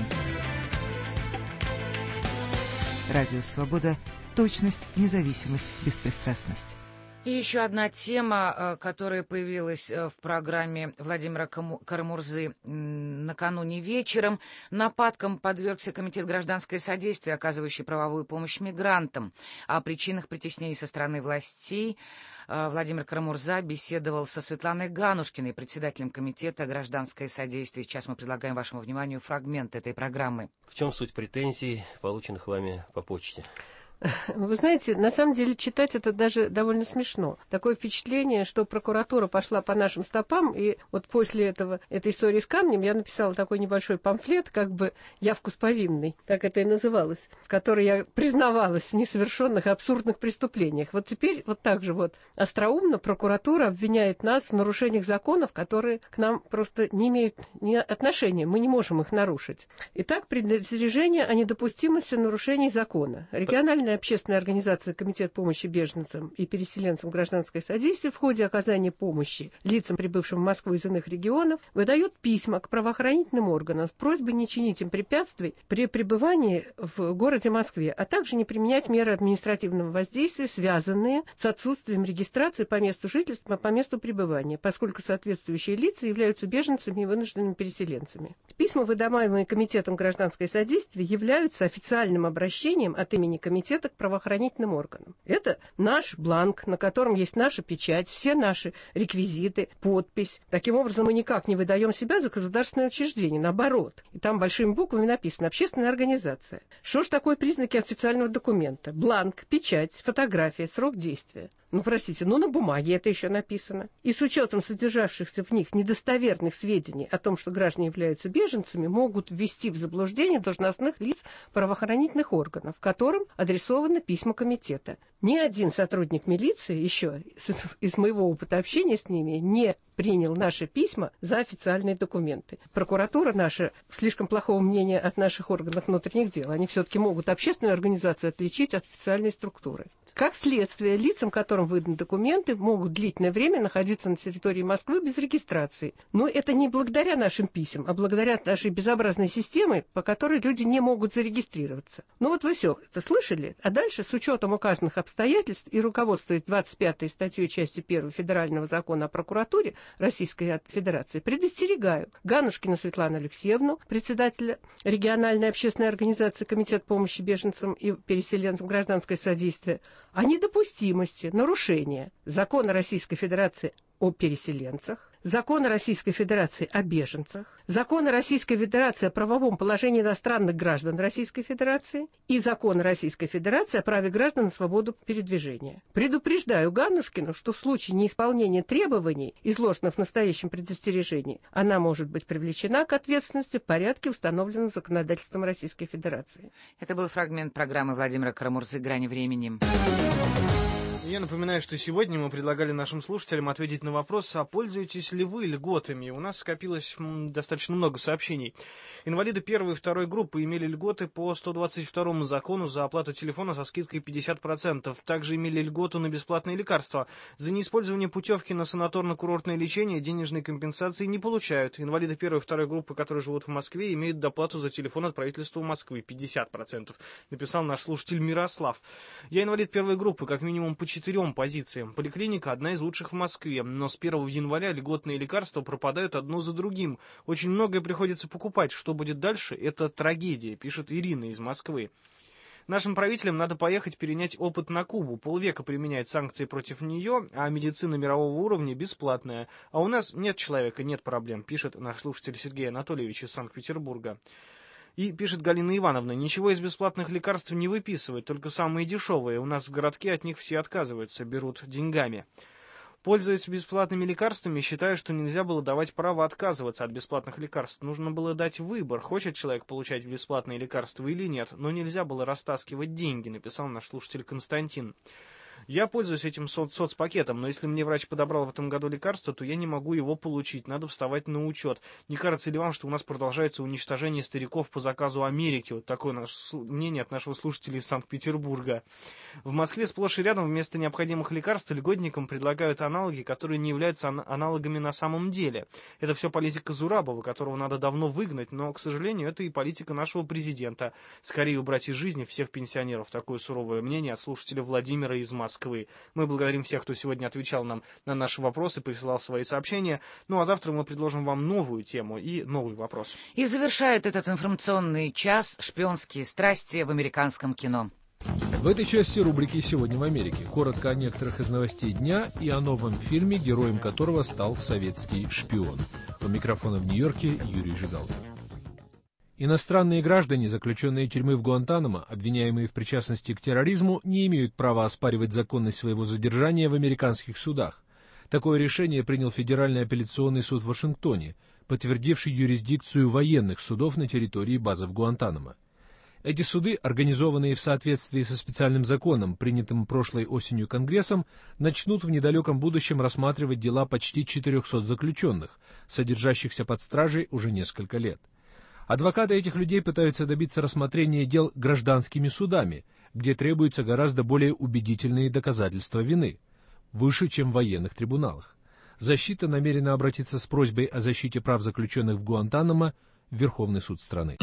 Speaker 4: Радио «Свобода». Точность, независимость, беспристрастность.
Speaker 2: И еще одна тема, которая появилась в программе Владимира Карамурзы накануне вечером. Нападкам подвергся Комитет гражданское содействие, оказывающий правовую помощь мигрантам. О причинах притеснений со стороны властей Владимир Карамурза беседовал со Светланой Ганушкиной, председателем Комитета гражданское содействие. Сейчас мы предлагаем вашему вниманию фрагмент этой программы.
Speaker 6: В чем суть претензий, полученных вами по почте?
Speaker 7: Вы знаете, на самом деле читать это даже довольно смешно. Такое впечатление, что прокуратура пошла по нашим стопам, и вот после этой истории с камнем я написала такой небольшой памфлет, как бы явку с повинной, так это и называлось, в которой я признавалась в несовершенных и абсурдных преступлениях. Вот теперь вот так же вот остроумно прокуратура обвиняет нас в нарушениях законов, которые к нам просто не имеют ни отношения, мы не можем их нарушить. Итак, предостережение о недопустимости нарушений закона. Региональная общественная организация «Комитет помощи беженцам и переселенцам гражданское содействие» в ходе оказания помощи лицам, прибывшим в Москву из иных регионов, выдает письма к правоохранительным органам с просьбой не чинить им препятствий при пребывании в городе Москве, а также не применять меры административного воздействия, связанные с отсутствием регистрации по месту жительства, по месту пребывания, поскольку соответствующие лица являются беженцами и вынужденными переселенцами. Письма, выдаваемые Комитетом гражданское содействие, являются официальным обращением от имени Комитета к правоохранительным органам. Это наш бланк, на котором есть наша печать, все наши реквизиты, подпись. Таким образом, мы никак не выдаем себя за государственное учреждение, наоборот. И там большими буквами написано «Общественная организация». Что ж такое признаки официального документа? Бланк, печать, фотография, срок действия. Ну, простите, на бумаге это еще написано. И с учетом содержавшихся в них недостоверных сведений о том, что граждане являются беженцами, могут ввести в заблуждение должностных лиц правоохранительных органов, которым адресованы письма комитета. Ни один сотрудник милиции еще из моего опыта общения с ними не принял наши письма за официальные документы. Прокуратура наша слишком плохого мнения от наших органов внутренних дел. Они все-таки могут общественную организацию отличить от официальной структуры. Как следствие, лицам, которым выданы документы, могут длительное время находиться на территории Москвы без регистрации. Но это не благодаря нашим письмам, а благодаря нашей безобразной системе, по которой люди не могут зарегистрироваться. Ну вот вы все это слышали. А дальше, с учетом указанных обстоятельств и руководствуясь 25-й статьей части 1 Федерального закона о прокуратуре Российской Федерации, предостерегаю Ганушкину Светлану Алексеевну, председателя региональной общественной организации Комитет помощи беженцам и переселенцам гражданское содействие, о недопустимости нарушения закона Российской Федерации о переселенцах, закона Российской Федерации о беженцах, закона Российской Федерации о правовом положении иностранных граждан Российской Федерации и закона Российской Федерации о праве граждан на свободу передвижения. Предупреждаю Ганушкину, что в случае неисполнения требований, изложенных в настоящем предостережении, она может быть привлечена к ответственности в порядке, установленном законодательством Российской Федерации.
Speaker 2: Это был фрагмент программы Владимира Карамурзы «Грани времени».
Speaker 1: Я напоминаю, что сегодня мы предлагали нашим слушателям ответить на вопрос, а пользуетесь ли вы льготами? У нас скопилось достаточно много сообщений. Инвалиды первой и второй группы имели льготы по 122 закону за оплату телефона со скидкой 50%. Также имели льготу на бесплатные лекарства. За неиспользование путевки на санаторно-курортное лечение денежной компенсации не получают. Инвалиды первой и второй группы, которые живут в Москве, имеют доплату за телефон от правительства Москвы 50%. Написал наш слушатель Мирослав. Я инвалид первой группы, как минимум по 4 позициям. Поликлиника одна из лучших в Москве, но с 1 января льготные лекарства пропадают одно за другим. Очень многое приходится покупать. Что будет дальше? Это трагедия, пишет Ирина из Москвы. Нашим правителям надо поехать перенять опыт на Кубу. Полвека применяет санкции против нее, а медицина мирового уровня бесплатная. А у нас нет человека, нет проблем, пишет наш слушатель Сергей Анатольевич из Санкт-Петербурга. И пишет Галина Ивановна, ничего из бесплатных лекарств не выписывают, только самые дешевые. У нас в городке от них все отказываются, берут деньгами. Пользуясь бесплатными лекарствами, считаю, что нельзя было давать право отказываться от бесплатных лекарств. Нужно было дать выбор, хочет человек получать бесплатные лекарства или нет, но нельзя было растаскивать деньги, написал наш слушатель Константин. Я пользуюсь этим соцпакетом, но если мне врач подобрал в этом году лекарство, то я не могу его получить, надо вставать на учет. Не кажется ли вам, что у нас продолжается уничтожение стариков по заказу Америки? Вот такое мнение от нашего слушателя из Санкт-Петербурга. В Москве сплошь и рядом вместо необходимых лекарств льготникам предлагают аналоги, которые не являются аналогами на самом деле. Это все политика Зурабова, которого надо давно выгнать, но, к сожалению, это и политика нашего президента. Скорее убрать из жизни всех пенсионеров. Такое суровое мнение от слушателя Владимира из Москвы. Мы благодарим всех, кто сегодня отвечал нам на наши вопросы, присылал свои сообщения. Ну а завтра мы предложим вам новую тему и новый вопрос.
Speaker 2: И завершает этот информационный час «Шпионские страсти» в американском кино.
Speaker 8: В этой части рубрики «Сегодня в Америке» коротко о некоторых из новостей дня и о новом фильме, героем которого стал советский шпион. У микрофона в Нью-Йорке Юрий Жигалкин. Иностранные граждане, заключенные тюрьмы в Гуантанамо, обвиняемые в причастности к терроризму, не имеют права оспаривать законность своего задержания в американских судах. Такое решение принял Федеральный апелляционный суд в Вашингтоне, подтвердивший юрисдикцию военных судов на территории базы в Гуантанамо. Эти суды, организованные в соответствии со специальным законом, принятым прошлой осенью Конгрессом, начнут в недалеком будущем рассматривать дела почти 400 заключенных, содержащихся под стражей уже несколько лет. Адвокаты этих людей пытаются добиться рассмотрения дел гражданскими судами, где требуются гораздо более убедительные доказательства вины, выше, чем в военных трибуналах. Защита намерена обратиться с просьбой о защите прав заключенных в Гуантанамо в Верховный суд страны.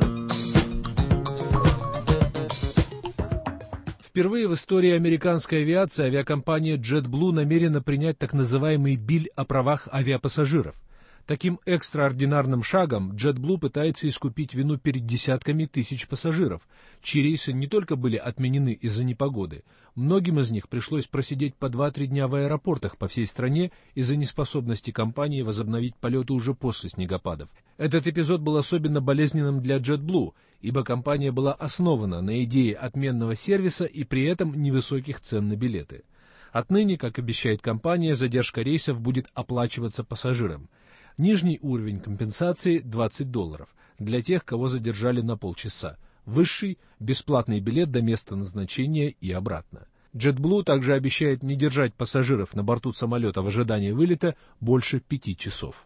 Speaker 8: Впервые в истории американской авиации авиакомпания JetBlue намерена принять так называемый биль о правах авиапассажиров. Таким экстраординарным шагом JetBlue пытается искупить вину перед десятками тысяч пассажиров, чьи рейсы не только были отменены из-за непогоды, многим из них пришлось просидеть по 2-3 дня в аэропортах по всей стране из-за неспособности компании возобновить полеты уже после снегопадов. Этот эпизод был особенно болезненным для JetBlue, ибо компания была основана на идее отменного сервиса и при этом невысоких цен на билеты. Отныне, как обещает компания, задержка рейсов будет оплачиваться пассажирам. Нижний уровень компенсации $20 для тех, кого задержали на полчаса. Высший – бесплатный билет до места назначения и обратно. JetBlue также обещает не держать пассажиров на борту самолета в ожидании вылета больше 5 часов.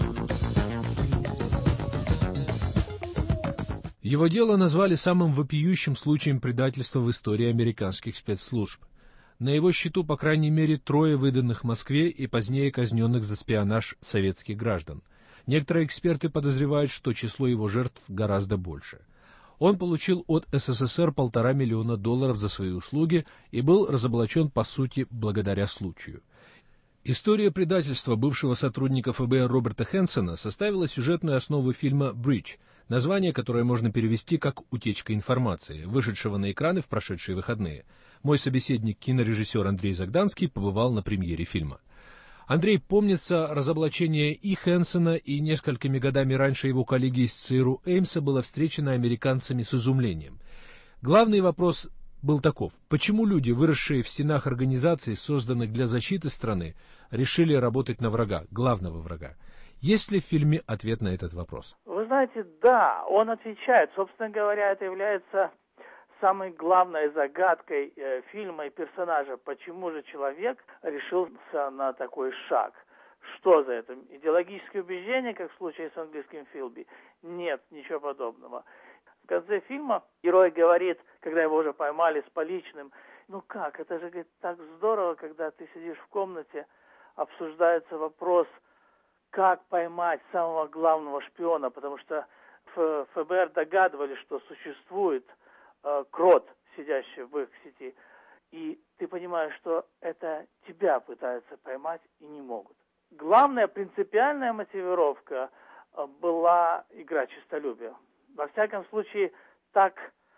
Speaker 8: Его дело назвали самым вопиющим случаем предательства в истории американских спецслужб. На его счету, по крайней мере, 3 выданных Москве и позднее казненных за шпионаж советских граждан. Некоторые эксперты подозревают, что число его жертв гораздо больше. Он получил от СССР $1,5 миллиона за свои услуги и был разоблачен, по сути, благодаря случаю. История предательства бывшего сотрудника ФБР Роберта Хэнсона составила сюжетную основу фильма «Бридж», название, которое можно перевести как «Утечка информации», вышедшего на экраны в прошедшие выходные. Мой собеседник, кинорежиссер Андрей Загданский, побывал на премьере фильма. Андрей, помнится, разоблачение и Хэнсона, и несколькими годами раньше его коллеги из ЦРУ Эймса было встречено американцами с изумлением. Главный вопрос был таков: почему люди, выросшие в стенах организаций, созданных для защиты страны, решили работать на врага, главного врага? Есть ли в фильме ответ на этот вопрос?
Speaker 9: Вы знаете, да, он отвечает. Собственно говоря, это является самой главной загадкой фильма и персонажа. Почему же человек решился на такой шаг? Что за это? Идеологические убеждения, как в случае с английским Филби? Нет, ничего подобного. В конце фильма герой говорит, когда его уже поймали с поличным: ну как, это же, говорит, так здорово, когда ты сидишь в комнате, обсуждается вопрос, как поймать самого главного шпиона, потому что в ФБР догадывались, что существует крот, сидящий в их сети, и ты понимаешь, что это тебя пытаются поймать и не могут. Главная принципиальная мотивировка была игра честолюбия. Во всяком случае, так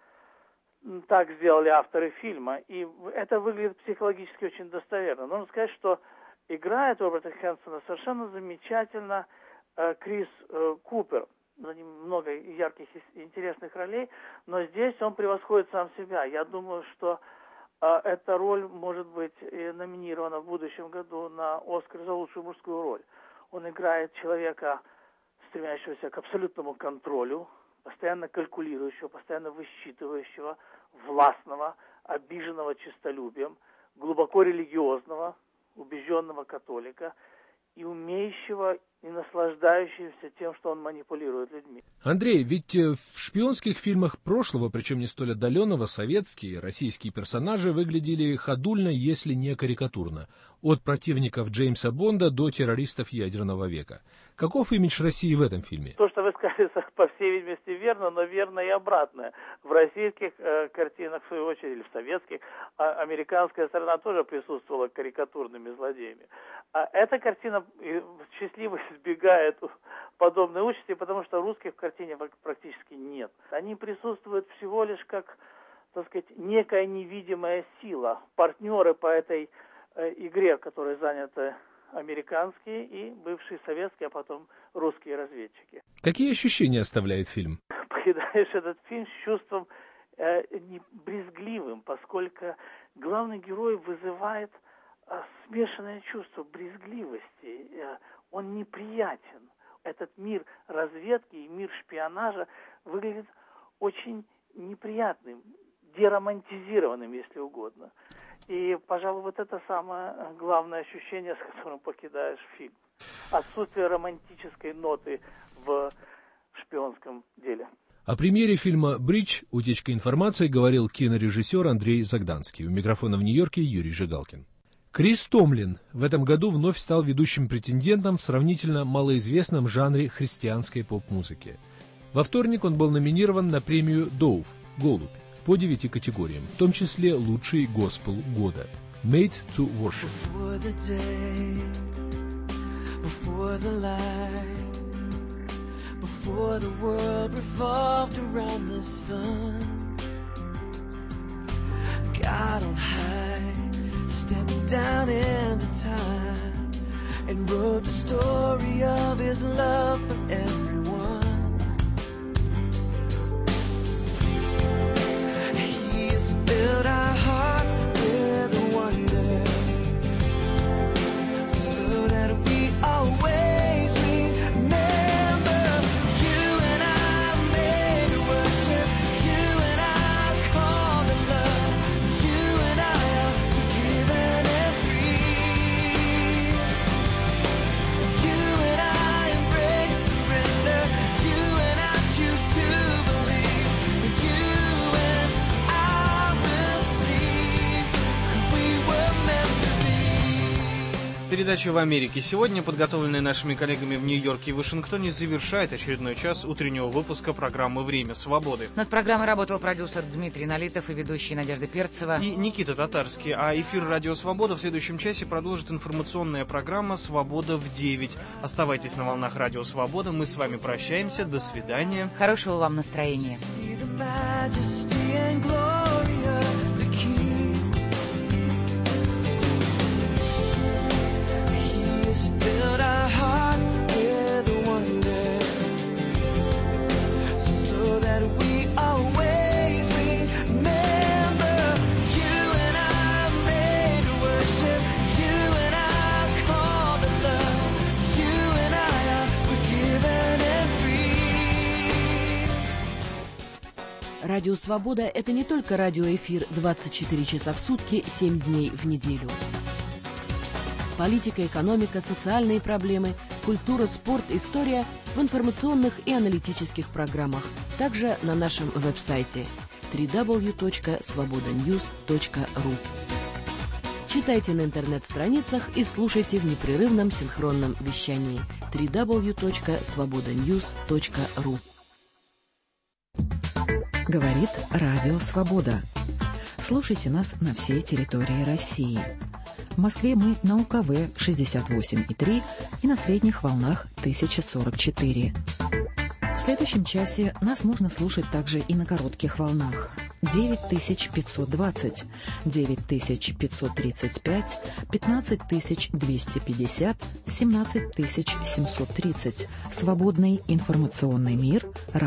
Speaker 9: сделали авторы фильма, и это выглядит психологически очень достоверно. Нужно сказать, что играет Роберта Хэнсона совершенно замечательно Крис Купер. За ним много ярких и интересных ролей, но здесь он превосходит сам себя. Я думаю, что эта роль может быть номинирована в будущем году на «Оскар» за лучшую мужскую роль. Он играет человека, стремящегося к абсолютному контролю, постоянно калькулирующего, постоянно высчитывающего, властного, обиженного честолюбием, глубоко религиозного, убежденного католика и умеющего и наслаждающегося тем, что он манипулирует людьми.
Speaker 8: Андрей, ведь в шпионских фильмах прошлого, причем не столь отдаленного, советские, российские персонажи выглядели ходульно, если не карикатурно. От противников Джеймса Бонда до террористов ядерного века. Каков имидж России в этом фильме?
Speaker 9: То, что вы сказали, по всей видимости, верно, но верно и обратное. В российских картинах, в свою очередь, или в советских, американская сторона тоже присутствовала карикатурными злодеями. А эта картина счастливо избегает подобной участи, потому что русских в картине практически нет. Они присутствуют всего лишь как, так сказать, некая невидимая сила, партнеры по этой игре, в которой заняты американские и бывшие советские, а потом русские разведчики.
Speaker 8: Какие ощущения оставляет фильм?
Speaker 9: Покидаешь этот фильм с чувством брезгливым, поскольку главный герой вызывает смешанное чувство брезгливости. Он неприятен. Этот мир разведки и мир шпионажа выглядит очень неприятным, деромантизированным, если угодно. И, пожалуй, вот это самое главное ощущение, с которым покидаешь фильм. Отсутствие романтической ноты в шпионском деле.
Speaker 8: О премьере фильма «Бридж. Утечка информации» говорил кинорежиссер Андрей Загданский. У микрофона в Нью-Йорке Юрий Жигалкин. Крис Томлин в этом году вновь стал ведущим претендентом в сравнительно малоизвестном жанре христианской поп-музыки. Во вторник он был номинирован на премию Dove «Голубь» по 9 категориям, в том числе лучший госпел года «Made to Worship».
Speaker 10: Before the world revolved around the sun, God on high stepped down into time and wrote the story of His love for everyone. He has filled our hearts with wonder, so that we always remember. You and I made to worship, you and I called to love, you and I are forgiven and free. You and I embrace surrender, you and I choose to believe that you and I will see who we were meant to be.
Speaker 1: Передача «В Америке сегодня», подготовленная нашими коллегами в Нью-Йорке и Вашингтоне, завершает очередной час утреннего выпуска программы «Время свободы».
Speaker 2: Над программой работал продюсер Дмитрий Налитов и ведущая Надежда Перцева.
Speaker 1: И Никита Татарский. А эфир «Радио Свобода» в следующем часе продолжит информационная программа «Свобода в 9». Оставайтесь на волнах «Радио Свобода». Мы с вами прощаемся. До свидания.
Speaker 2: Хорошего вам настроения.
Speaker 10: See the majesty and glory of the King. He has filled our hearts with wonder, so that we always remember. You and I made to worship, you and I called to love, you and I are forgiven and free.
Speaker 5: Радио «Свобода» — это не только радиоэфир 24 часа в сутки, 7 дней в неделю. Политика, экономика, социальные проблемы, культура, спорт, история в информационных и аналитических программах. Также на нашем веб-сайте www.svobodanews.ru. Читайте на интернет-страницах и слушайте в непрерывном синхронном вещании www.svobodanews.ru. Говорит Радио Свобода. Слушайте нас на всей территории России. В Москве мы на УКВ 68,3 и на средних волнах 1044. В следующем часе нас можно слушать также и на коротких волнах 9520, 9535, 15250, 17730. Свободный информационный мир.